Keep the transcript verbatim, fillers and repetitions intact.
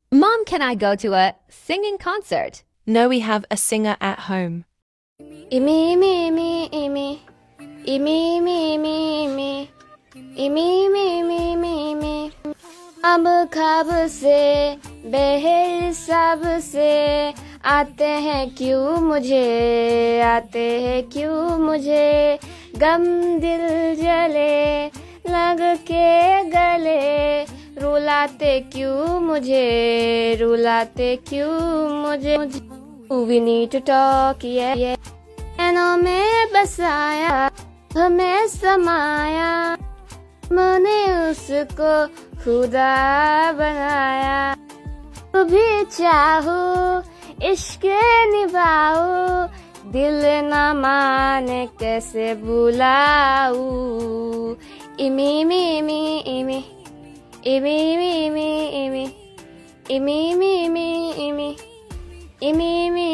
Mom, can I go to a singing concert? No, we have a singer at home. Imi, imi, imi, imi. Imi, imi, imi, imi. Imi, imi, imi, imi, imi. अब ख्वाब से बेहिसाब से आते हैं क्यों मुझे, आते हैं क्यों मुझे गम दिल जले लग के गले, रुलाते क्यों मुझे, रुलाते क्यों मुझे. We need to talk, yeah, yeah. नैनों में बसाया हमें समाया, मैंने उसको खुदा बनाया. तू भी चाहो इश्क निभाओ, दिल न माने कैसे बुलाऊं. इमी इमी इमी इमी इमी इमी इमी इमी इमी इमी इमी इमी इमी